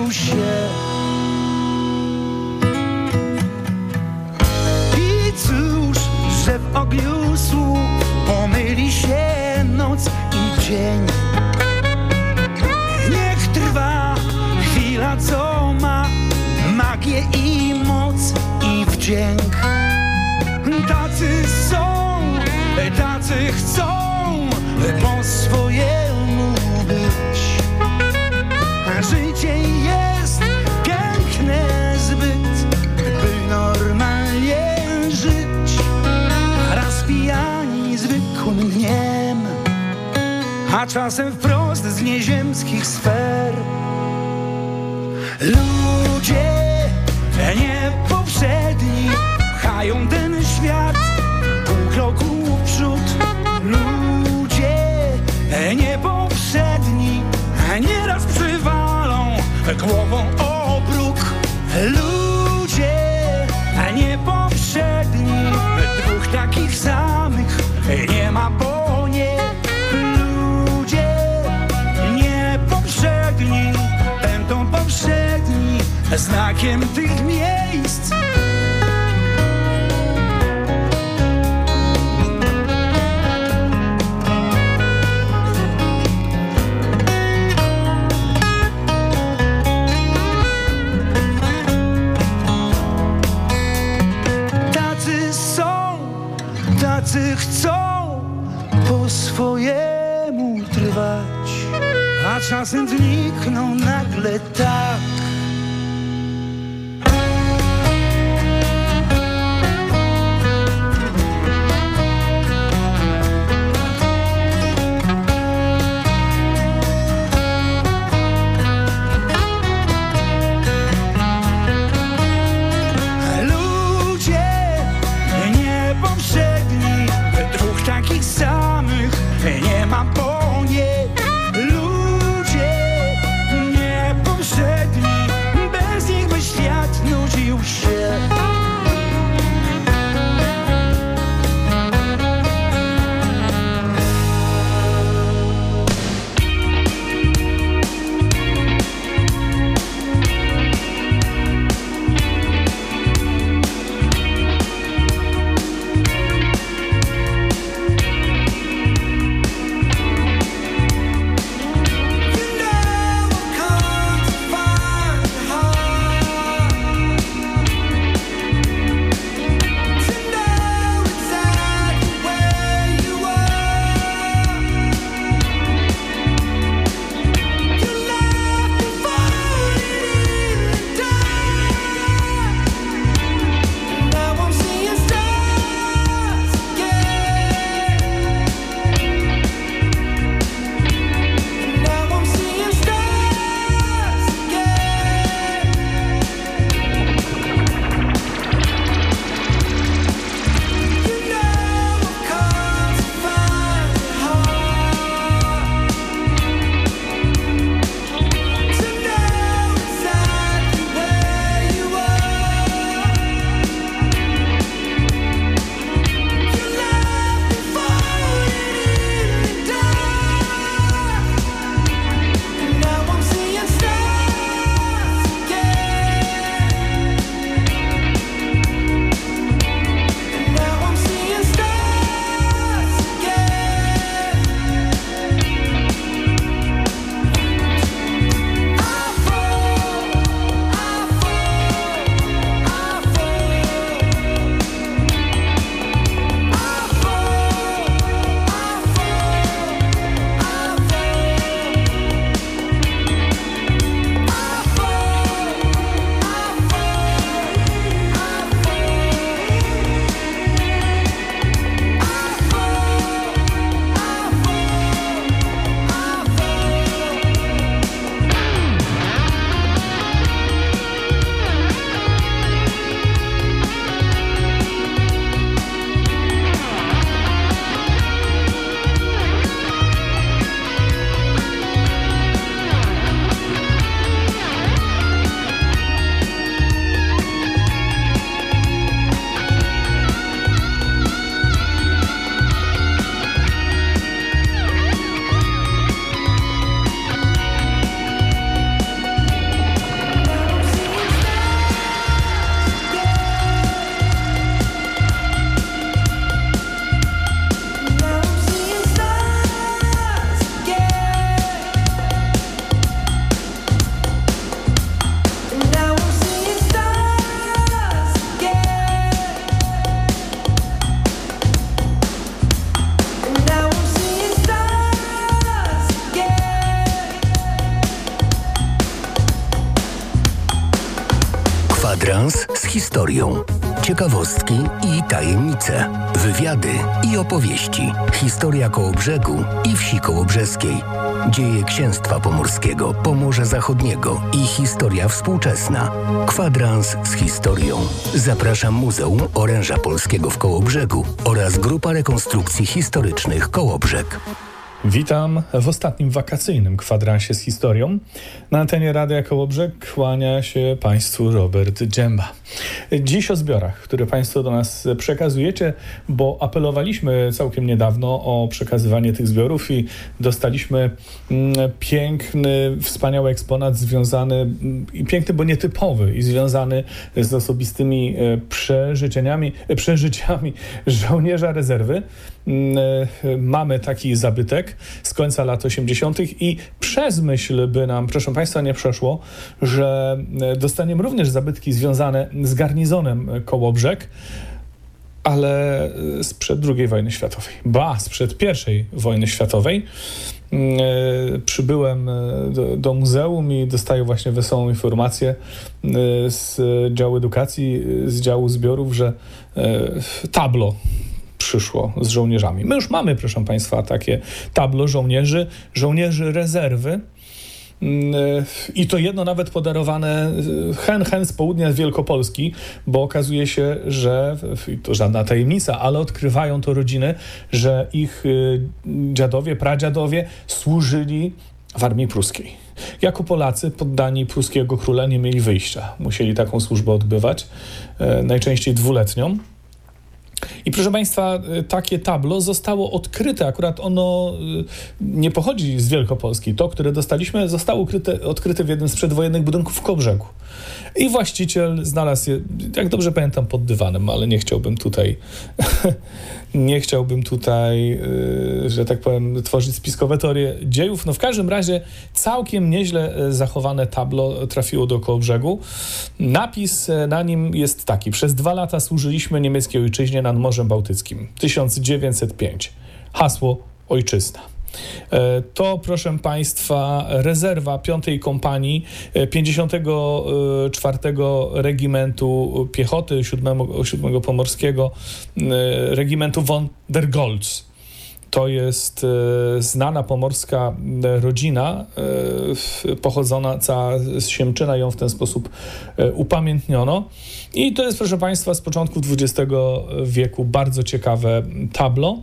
nudził się. I cóż, że w ogniu słów pomyli się noc i dzień. Niech trwa chwila, co ma magię i moc i wdzięk. Tacy są, tacy chcą po swojemu być. Życie jest piękne zbyt, by normalnie żyć. Raz pijani zwykłym dniem, a czasem wprost z nieziemskich sfer. Ludzie niepowszedni pchają ten świat pół kroku w przód. Ludzie niepowszedni nieraz przywalą głową o próg. Ludzie niepowszedni, dwóch takich samych nie ma, bo nie. Ludzie niepowszedni będą powszedni znakiem tych miejsc. Tacy chcą po swojemu trwać, a czasem znikną nagle tak. Nie ma, bo nie. Ludzie niepowszedni, bez nich by świat nudził się. Kwadrans z historią. Ciekawostki i tajemnice. Wywiady i opowieści. Historia Kołobrzegu i wsi kołobrzeskiej. Dzieje księstwa pomorskiego, Pomorza Zachodniego i historia współczesna. Kwadrans z historią. Zapraszam Muzeum Oręża Polskiego w Kołobrzegu oraz Grupa Rekonstrukcji Historycznych Kołobrzeg. Witam w ostatnim wakacyjnym kwadransie z historią. Na antenie Radia Kołobrzeg kłania się Państwu Robert Dżemba. Dziś o zbiorach, które Państwo do nas przekazujecie, bo apelowaliśmy całkiem niedawno o przekazywanie tych zbiorów i dostaliśmy piękny, wspaniały eksponat związany, piękny, bo nietypowy i związany z osobistymi przeżyciami żołnierza rezerwy. Mamy taki zabytek z końca lat 80. i przez myśl by nam, proszę Państwa, nie przeszło, że dostaniemy również zabytki związane z garnizonem Kołobrzeg, ale sprzed II wojny światowej. Sprzed I wojny światowej. Przybyłem do muzeum i dostaję właśnie wesołą informację z działu edukacji, z działu zbiorów, że tablo przyszło z żołnierzami. My już mamy, proszę Państwa, takie tablo żołnierzy rezerwy i to jedno nawet podarowane hen z południa, z Wielkopolski, bo okazuje się, że to żadna tajemnica, ale odkrywają to rodziny, że ich dziadowie, pradziadowie służyli w armii pruskiej. Jako Polacy poddani pruskiego króla nie mieli wyjścia. Musieli taką służbę odbywać, najczęściej dwuletnią. I proszę Państwa, takie tablo zostało odkryte, akurat ono nie pochodzi z Wielkopolski. To, które dostaliśmy, zostało odkryte w jednym z przedwojennych budynków w Kołobrzegu. I właściciel znalazł je, jak dobrze pamiętam, pod dywanem, ale nie chciałbym tutaj, że tak powiem, tworzyć spiskowe teorie dziejów. No w każdym razie całkiem nieźle zachowane tablo trafiło do Kołobrzegu. Napis na nim jest taki: przez 2 lata służyliśmy niemieckiej ojczyźnie nad Morzem Bałtyckim. 1905. Hasło ojczyzna. To, proszę Państwa, rezerwa 5. Kompanii 54. Regimentu Piechoty 7 Pomorskiego, regimentu von der Goltz. To jest znana pomorska rodzina, pochodząca z Siemczyna, ją w ten sposób upamiętniono. I to jest, proszę Państwa, z początku XX wieku bardzo ciekawe tablo,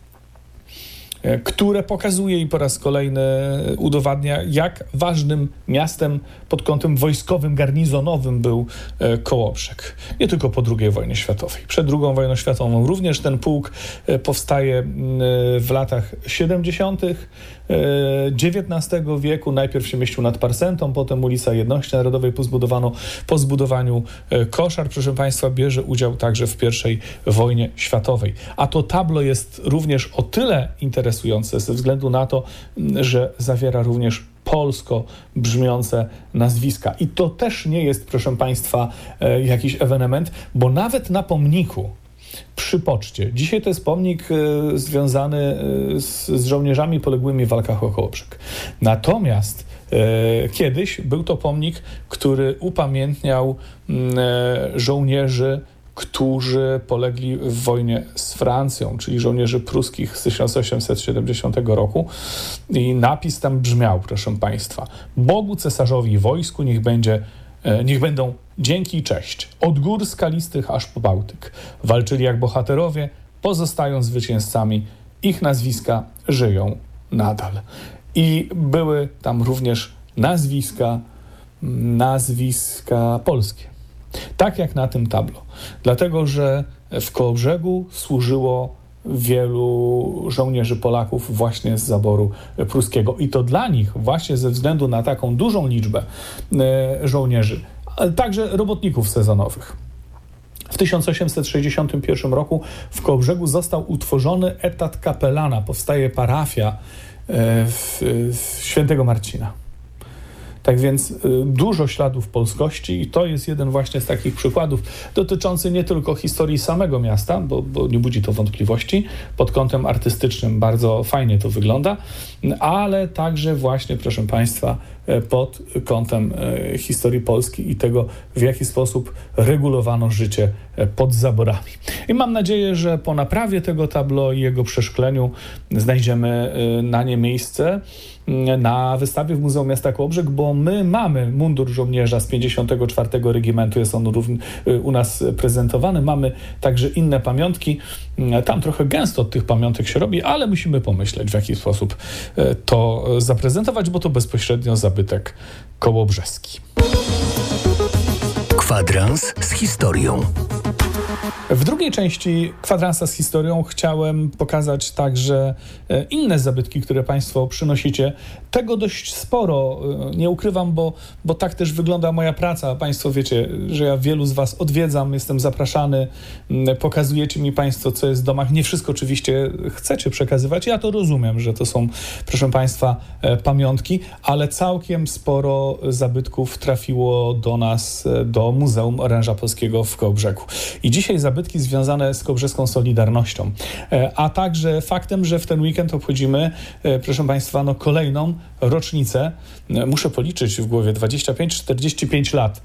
które pokazuje i po raz kolejny udowadnia, jak ważnym miastem pod kątem wojskowym, garnizonowym był Kołobrzeg. Nie tylko po II wojnie światowej. Przed II wojną światową również ten pułk powstaje w latach 70. XIX wieku. Najpierw się mieścił nad Parsentą, potem ulica Jedności Narodowej po zbudowaniu koszar, proszę Państwa, bierze udział także w I wojnie światowej. A to tablo jest również o tyle interesujące ze względu na to, że zawiera również polsko brzmiące nazwiska. I to też nie jest, proszę Państwa, jakiś ewenement, bo nawet na pomniku przy poczcie, dzisiaj to jest pomnik związany z żołnierzami poległymi w walkach o Kołobrzeg. Natomiast kiedyś był to pomnik, który upamiętniał żołnierzy, którzy polegli w wojnie z Francją, czyli żołnierzy pruskich z 1870 roku. I napis tam brzmiał, proszę Państwa: Bogu, cesarzowi i wojsku niech będą dzięki i cześć. Od gór skalistych aż po Bałtyk. Walczyli jak bohaterowie, pozostają zwycięzcami. Ich nazwiska żyją nadal. I były tam również nazwiska polskie. Tak jak na tym tablo. Dlatego, że w Kołobrzegu służyło wielu żołnierzy Polaków właśnie z zaboru pruskiego. I to dla nich, właśnie ze względu na taką dużą liczbę żołnierzy, ale także robotników sezonowych. W 1861 roku w Kołobrzegu został utworzony etat kapelana. Powstaje parafia Świętego Marcina. Tak więc dużo śladów polskości i to jest jeden właśnie z takich przykładów dotyczący nie tylko historii samego miasta, bo nie budzi to wątpliwości, pod kątem artystycznym bardzo fajnie to wygląda, ale także właśnie, proszę Państwa, pod kątem historii Polski i tego, w jaki sposób regulowano życie pod zaborami. I mam nadzieję, że po naprawie tego tableau i jego przeszkleniu znajdziemy na nie miejsce na wystawie w Muzeum Miasta Kołobrzeg, bo my mamy mundur żołnierza z 54 Regimentu, jest on u nas prezentowany. Mamy także inne pamiątki. Tam trochę gęsto od tych pamiątek się robi, ale musimy pomyśleć, w jaki sposób to zaprezentować, bo to bezpośrednio zabytek kołobrzeski. Kwadrans z historią. W drugiej części kwadransa z historią chciałem pokazać także inne zabytki, które Państwo przynosicie. Tego dość sporo, nie ukrywam, bo tak też wygląda moja praca. Państwo wiecie, że ja wielu z Was odwiedzam, jestem zapraszany, pokazujecie mi Państwo, co jest w domach. Nie wszystko oczywiście chcecie przekazywać. Ja to rozumiem, że to są, proszę Państwa, pamiątki, ale całkiem sporo zabytków trafiło do nas, do Muzeum Oręża Polskiego w Kołobrzegu. I dzisiaj zabytki związane z kołobrzeską Solidarnością, a także faktem, że w ten weekend obchodzimy, proszę Państwa, kolejną rocznicę, muszę policzyć w głowie, 25-45 lat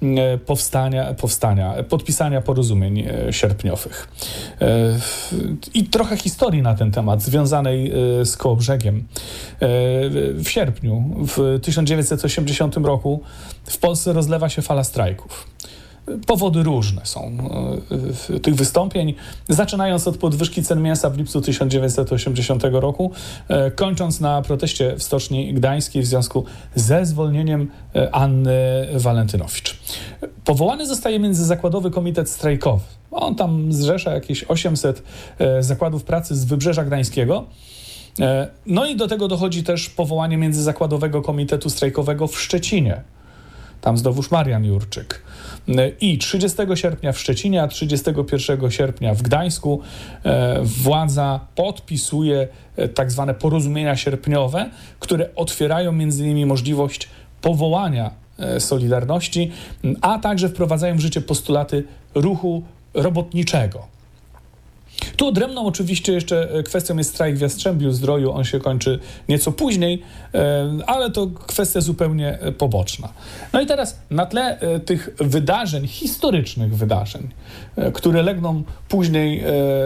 podpisania porozumień sierpniowych. I trochę historii na ten temat związanej z Kołobrzegiem. W sierpniu, w 1980 roku w Polsce rozlewa się fala strajków. Powody różne są tych wystąpień, zaczynając od podwyżki cen mięsa w lipcu 1980 roku, kończąc na proteście w Stoczni Gdańskiej w związku ze zwolnieniem Anny Walentynowicz. Powołany zostaje Międzyzakładowy Komitet Strajkowy. On tam zrzesza jakieś 800 zakładów pracy z Wybrzeża Gdańskiego. No i do tego dochodzi też powołanie Międzyzakładowego Komitetu Strajkowego w Szczecinie. Tam znowuż Marian Jurczyk. I 30 sierpnia w Szczecinie, a 31 sierpnia w Gdańsku władza podpisuje tak zwane porozumienia sierpniowe, które otwierają między innymi możliwość powołania Solidarności, a także wprowadzają w życie postulaty ruchu robotniczego. Tu odrębną oczywiście jeszcze kwestią jest strajk w Jastrzębiu-Zdroju. On się kończy nieco później, ale to kwestia zupełnie poboczna. No i teraz na tle tych wydarzeń, historycznych wydarzeń, które legną później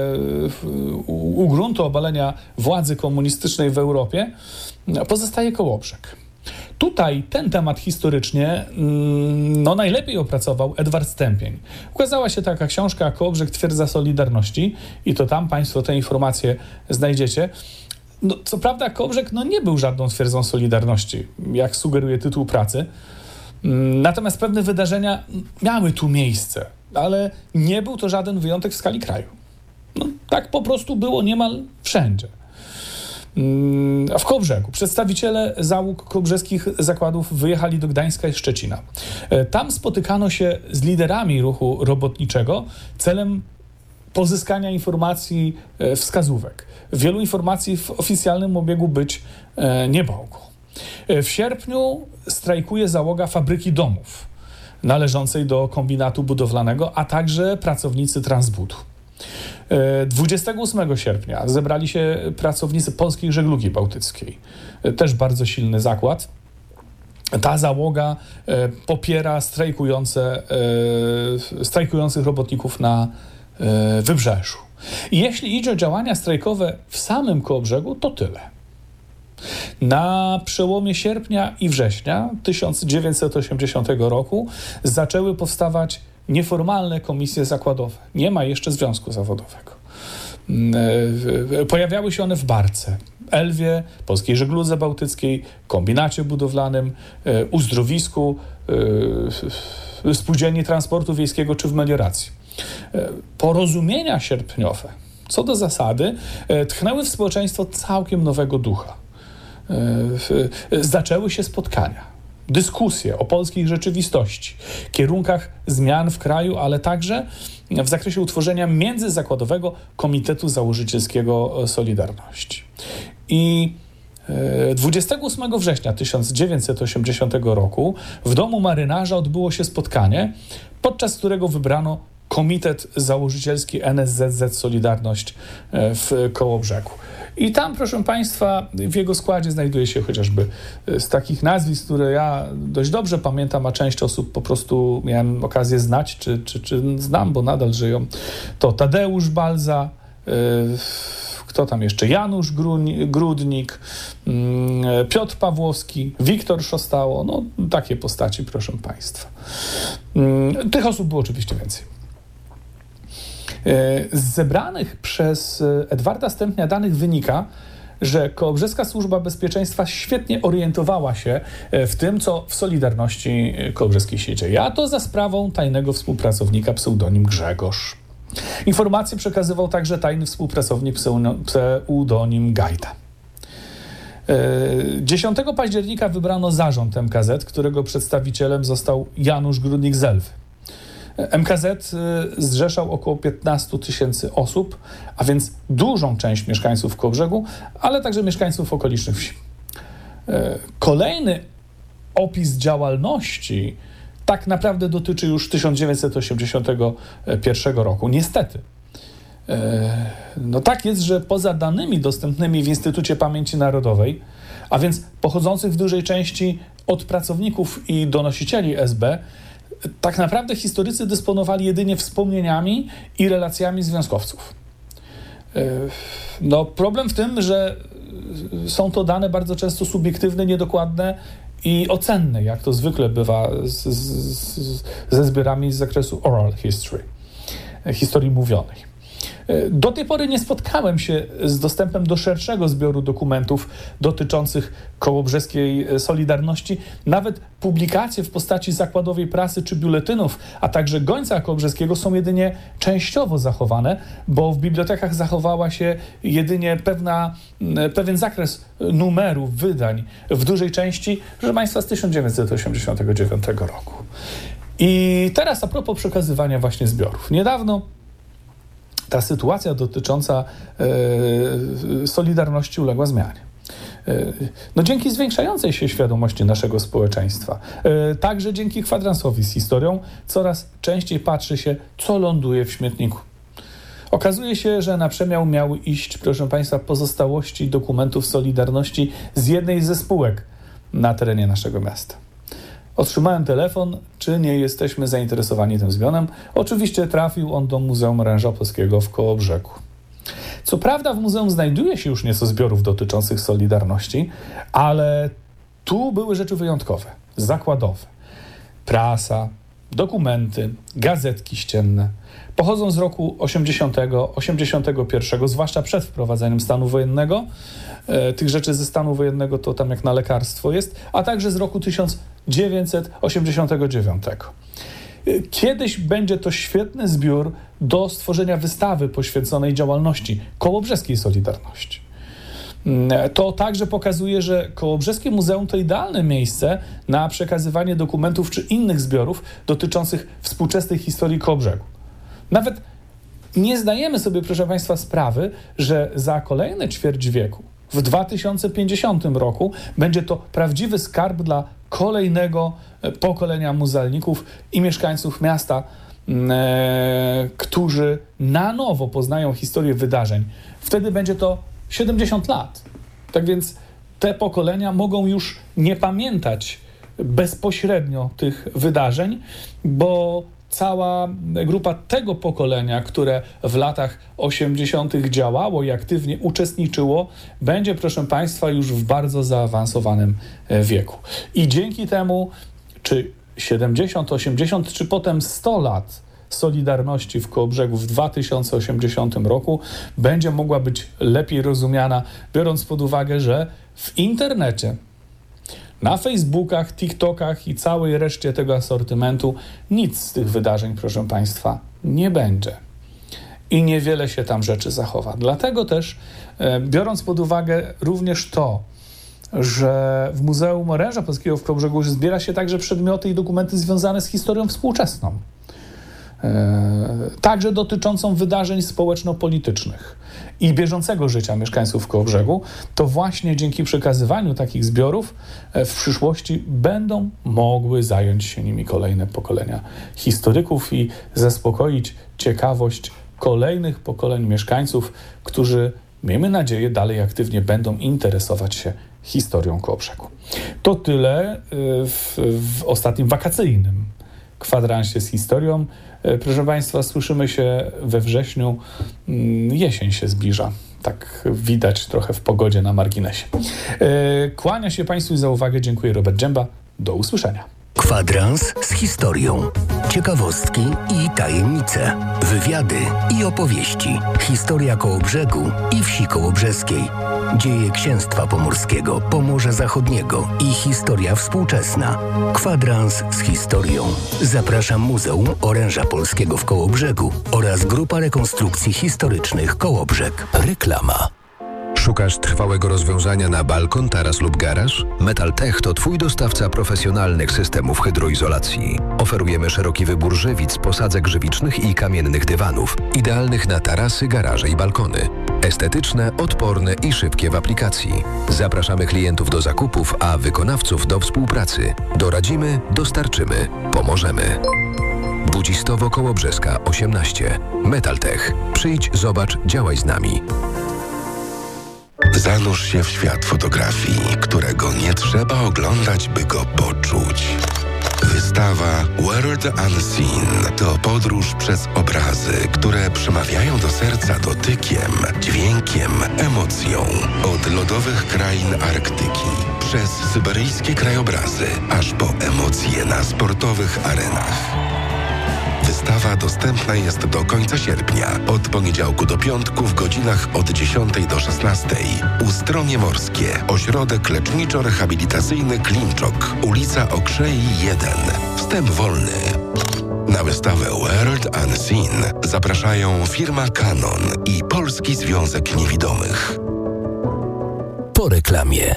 u gruntu obalenia władzy komunistycznej w Europie, pozostaje Kołobrzeg. Tutaj ten temat historycznie najlepiej opracował Edward Stępień. Ukazała się taka książka Kołobrzeg Twierdza Solidarności i to tam Państwo te informacje znajdziecie. Co prawda Kołobrzeg nie był żadną twierdzą Solidarności, jak sugeruje tytuł pracy. Natomiast pewne wydarzenia miały tu miejsce, ale nie był to żaden wyjątek w skali kraju. Tak po prostu było niemal wszędzie. W Kołobrzegu przedstawiciele załóg kołobrzeskich zakładów wyjechali do Gdańska i Szczecina. Tam spotykano się z liderami ruchu robotniczego celem pozyskania informacji, wskazówek. Wielu informacji w oficjalnym obiegu być nie mogło. W sierpniu strajkuje załoga Fabryki Domów należącej do kombinatu budowlanego, a także pracownicy Transbudu. 28 sierpnia zebrali się pracownicy Polskiej Żeglugi Bałtyckiej. Też bardzo silny zakład. Ta załoga popiera strajkujących robotników na Wybrzeżu. I jeśli idzie o działania strajkowe w samym Kołobrzegu, to tyle. Na przełomie sierpnia i września 1980 roku zaczęły powstawać nieformalne komisje zakładowe. Nie ma jeszcze związku zawodowego. Pojawiały się one w Barce, Elwie, Polskiej Żegludze Bałtyckiej, Kombinacie Budowlanym, Uzdrowisku, Spółdzielni Transportu Wiejskiego czy w melioracji. Porozumienia sierpniowe, co do zasady, tchnęły w społeczeństwo całkiem nowego ducha. Zaczęły się spotkania, dyskusje o polskiej rzeczywistości, kierunkach zmian w kraju, ale także w zakresie utworzenia Międzyzakładowego Komitetu Założycielskiego Solidarności. I 28 września 1980 roku w domu marynarza odbyło się spotkanie, podczas którego wybrano Komitet Założycielski NSZZ Solidarność w Kołobrzegu. I tam, proszę Państwa, w jego składzie znajduje się chociażby z takich nazwisk, które ja dość dobrze pamiętam, a część osób po prostu miałem okazję znać, czy znam, bo nadal żyją. To Tadeusz Balza, kto tam jeszcze? Janusz Grudnik, Piotr Pawłowski, Wiktor Szostało, no takie postaci, proszę Państwa. Tych osób było oczywiście więcej. Z zebranych przez Edwarda Stępnia danych wynika, że Kołobrzeska Służba Bezpieczeństwa świetnie orientowała się w tym, co w Solidarności Kołobrzeskiej się dzieje, a to za sprawą tajnego współpracownika pseudonim Grzegorz. Informacje przekazywał także tajny współpracownik pseudonim Gajda. 10 października wybrano zarząd MKZ, którego przedstawicielem został Janusz Grudnik z Elwy. MKZ zrzeszał około 15 000 osób, a więc dużą część mieszkańców Kołobrzegu, ale także mieszkańców okolicznych wsi. Kolejny opis działalności tak naprawdę dotyczy już 1981 roku. Niestety. No tak jest, że poza danymi dostępnymi w Instytucie Pamięci Narodowej, a więc pochodzących w dużej części od pracowników i donosicieli SB, tak naprawdę historycy dysponowali jedynie wspomnieniami i relacjami związkowców. No, problem w tym, że są to dane bardzo często subiektywne, niedokładne i ocenne, jak to zwykle bywa ze zbiorami z zakresu oral history, historii mówionej. Do tej pory nie spotkałem się z dostępem do szerszego zbioru dokumentów dotyczących kołobrzeskiej Solidarności. Nawet publikacje w postaci zakładowej prasy czy biuletynów, a także gońca kołobrzeskiego są jedynie częściowo zachowane, bo w bibliotekach zachowała się jedynie pewien zakres numerów, wydań, w dużej części, proszę Państwa, z 1989 roku. I teraz a propos przekazywania właśnie zbiorów. Niedawno ta sytuacja dotycząca Solidarności uległa zmianie. No dzięki zwiększającej się świadomości naszego społeczeństwa, także dzięki kwadransowi z historią, coraz częściej patrzy się, co ląduje w śmietniku. Okazuje się, że na przemiał miały iść, proszę Państwa, pozostałości dokumentów Solidarności z jednej ze spółek na terenie naszego miasta. Otrzymałem telefon, czy nie jesteśmy zainteresowani tym zbionem. Oczywiście trafił on do Muzeum Oręża Polskiego w Kołobrzegu. Co prawda w muzeum znajduje się już nieco zbiorów dotyczących Solidarności, ale tu były rzeczy wyjątkowe, zakładowe. Prasa, dokumenty, gazetki ścienne. Pochodzą z roku 80, 81, zwłaszcza przed wprowadzeniem stanu wojennego. Tych rzeczy ze stanu wojennego to tam jak na lekarstwo jest, a także z roku 1989. Kiedyś będzie to świetny zbiór do stworzenia wystawy poświęconej działalności kołobrzeskiej Solidarności. To także pokazuje, że Kołobrzeskie Muzeum to idealne miejsce na przekazywanie dokumentów czy innych zbiorów dotyczących współczesnej historii Kołobrzegu. Nawet nie zdajemy sobie, proszę Państwa, sprawy, że za kolejne ćwierć wieku, w 2050 roku, będzie to prawdziwy skarb dla kolejnego pokolenia muzealników i mieszkańców miasta, którzy na nowo poznają historię wydarzeń. Wtedy będzie to 70 lat. Tak więc te pokolenia mogą już nie pamiętać bezpośrednio tych wydarzeń, bo cała grupa tego pokolenia, które w latach 80. działało i aktywnie uczestniczyło, będzie, proszę Państwa, już w bardzo zaawansowanym wieku. I dzięki temu, czy 70, 80, czy potem 100 lat Solidarności w Kołobrzegu w 2080 roku będzie mogła być lepiej rozumiana, biorąc pod uwagę, że w internecie, na Facebookach, TikTokach i całej reszcie tego asortymentu nic z tych wydarzeń, proszę Państwa, nie będzie. I niewiele się tam rzeczy zachowa. Dlatego też, biorąc pod uwagę również to, że w Muzeum Oręża Polskiego w Kołobrzegu zbiera się także przedmioty i dokumenty związane z historią współczesną. także dotyczącą wydarzeń społeczno-politycznych i bieżącego życia mieszkańców Kołobrzegu, to właśnie dzięki przekazywaniu takich zbiorów w przyszłości będą mogły zająć się nimi kolejne pokolenia historyków i zaspokoić ciekawość kolejnych pokoleń mieszkańców, którzy, miejmy nadzieję, dalej aktywnie będą interesować się historią Kołobrzegu. To tyle w ostatnim wakacyjnym kwadransie z historią. Proszę Państwa, słyszymy się we wrześniu. Jesień się zbliża. Tak widać trochę w pogodzie na marginesie. Kłania się Państwu za uwagę. Dziękuję, Robert Dżemba. Do usłyszenia. Kwadrans z historią. Ciekawostki i tajemnice. Wywiady i opowieści. Historia Kołobrzegu i wsi kołobrzeskiej. Dzieje księstwa pomorskiego, Pomorza Zachodniego i historia współczesna. Kwadrans z historią. Zapraszam Muzeum Oręża Polskiego w Kołobrzegu oraz Grupa Rekonstrukcji Historycznych Kołobrzeg. Reklama. Szukasz trwałego rozwiązania na balkon, taras lub garaż? Metaltech to Twój dostawca profesjonalnych systemów hydroizolacji. Oferujemy szeroki wybór żywic, posadzek żywicznych i kamiennych dywanów, idealnych na tarasy, garaże i balkony. Estetyczne, odporne i szybkie w aplikacji. Zapraszamy klientów do zakupów, a wykonawców do współpracy. Doradzimy, dostarczymy, pomożemy. Budzistowo Kołobrzeska 18. Metaltech. Przyjdź, zobacz, działaj z nami. Zanurz się w świat fotografii, którego nie trzeba oglądać, by go poczuć. Wystawa World Unseen to podróż przez obrazy, które przemawiają do serca dotykiem, dźwiękiem, emocją. Od lodowych krain Arktyki, przez syberyjskie krajobrazy, aż po emocje na sportowych arenach. Wystawa dostępna jest do końca sierpnia, od poniedziałku do piątku w godzinach od 10 do 16. Ustronie Morskie, ośrodek leczniczo-rehabilitacyjny Klimczok, ulica Okrzei 1. Wstęp wolny. Na wystawę World Unseen zapraszają firma Canon i Polski Związek Niewidomych. Po reklamie.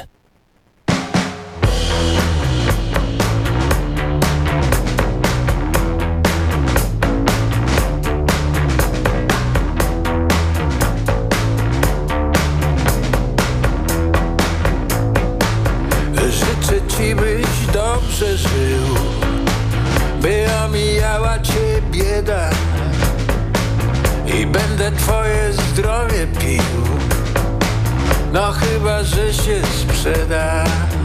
Byś dobrze żył, by omijała cię bieda i będę twoje zdrowie pił, no chyba, że się sprzeda.